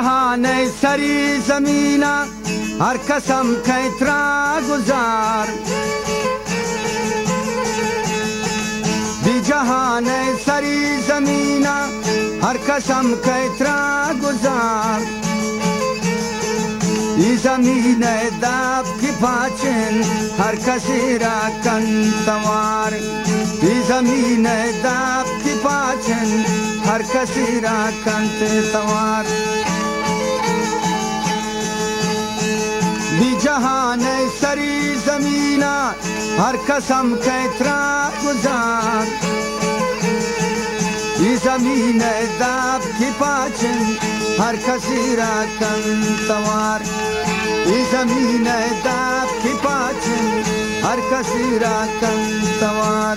جهان سری زمینه هر کسم که ترا گذار بی جهان سری زمینه هر کسم که ترا گذار ای زمین داب کی پاچن هر کسی را کن سوار ای زمین داب کی پاچن هر کسی را کن سوار بی جهان سری زمینه هر کسم که ترا گذار ای زمین داب کی پاچن هر کسی را کن سوار ای زمین داب کی پاچن هر کسی را کن سوار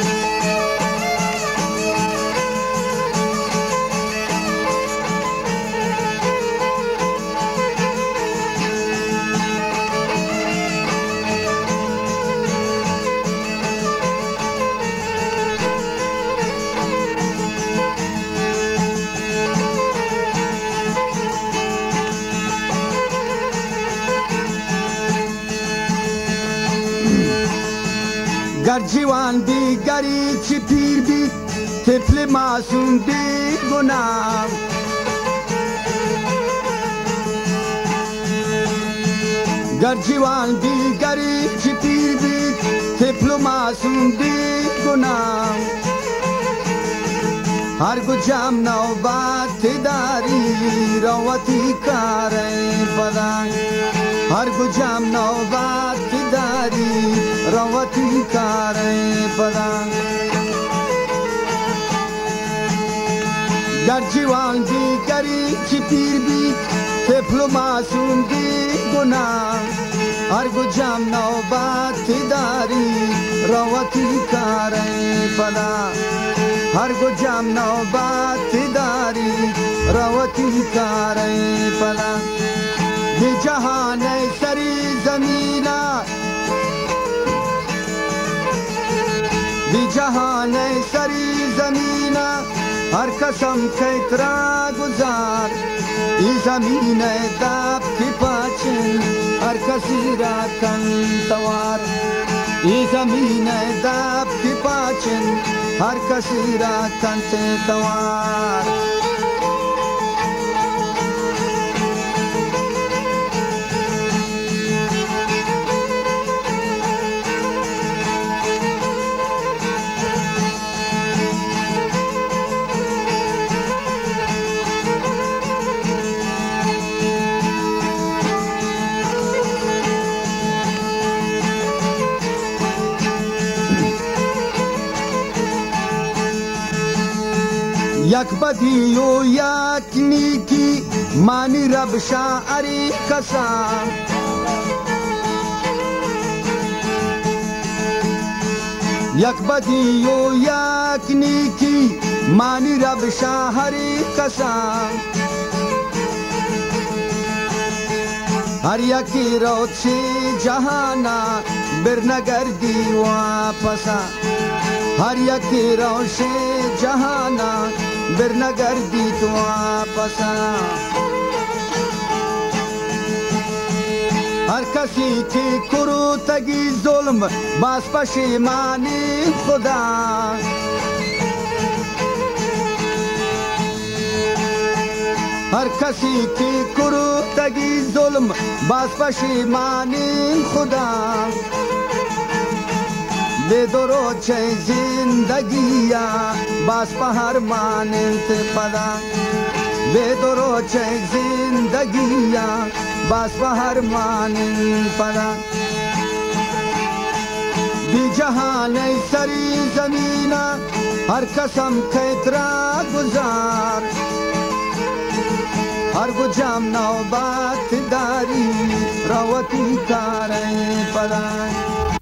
گر جوان بی گری چی پیر بی طفل معصوم بی گناه گر جوان بی گری چی پیر بی طفل معصوم بی گناه هر گجام نوبت داری روتی کار پدان هر گجام نوبت داری روتی کار پدان گر جوان بی گری چی پیر بی طفل معصوم بی گناه هر گجام نوبت داری روتی کار پدان هر گجام نوبت داری روتی کار پدان بی جهان سری زمینه بی جهان سری زمینه هر کسم که ترا گذار ای زمین داب کی پاچن هر کسی را کن سوار ای زمین داب کی پاچن هر کسی را کن سوار یک بدی و یک نیکی مانی رب شاعری کسا یک بدی و یک نیکی مانی رب شاعری کسا هر یکی روچی جهانا برنگردی واپسا هر یکی روشی جهانا برنگردی تو واپسا هر کسی که کرو تگی ظلم باز پشیمانی خدا هر کسی که کرو تگی ظلم باز پشیمانی خدا به درو چه زندگی باز پهر مانند پدا به درو چه زندگی باز پهر مانند پدا بی جهان سری زمینه هر کسم که ترا گذار هر گجام نوبت داری روتی کار پدا